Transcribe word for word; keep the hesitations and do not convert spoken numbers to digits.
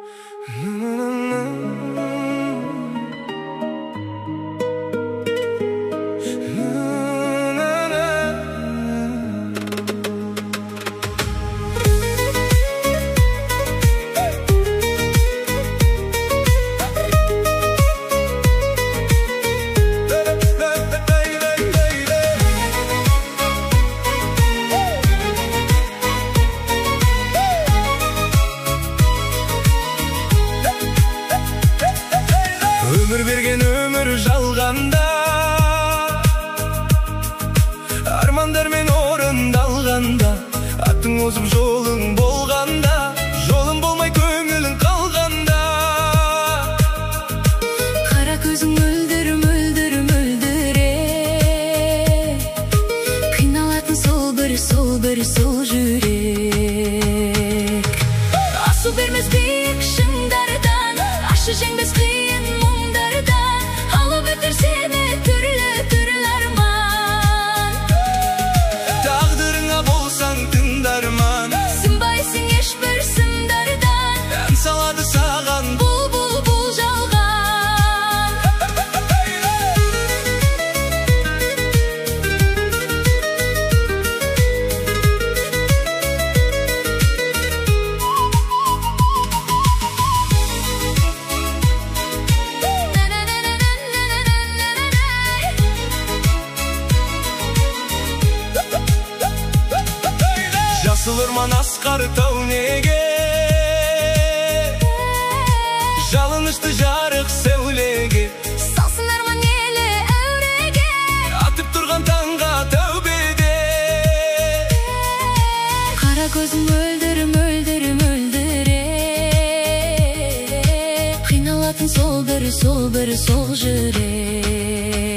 Өмір берген өмір жалғанда, армандармен орындалғанда, аттың озып жолың болғанда, жолың болмай көңілің қалғанда. Қара көзің мөлдір, мөлдір, мөлдіре, қиналатын сол бір, сол бір, сол жүрек. Асу бермес биік шыңдардан, ашы жеңбес қиын мұңдардан, алып өтер сені түрлі, түрлі арман. Тағдырыңа болсаң тыңдарман, Сынбайсың ешбір сындардан, ән салады саған бұл, бұл, бұл жалған. Жасыл орман асқар тау неге, жалынышты жарық сәулеге, Салсын арман елі әуреге, атып тұрған таңға тәубеде. қара көзің мөлдір, мөлдір, мөлдіре, қиналатын сол бір, сол бір, сол жүрек.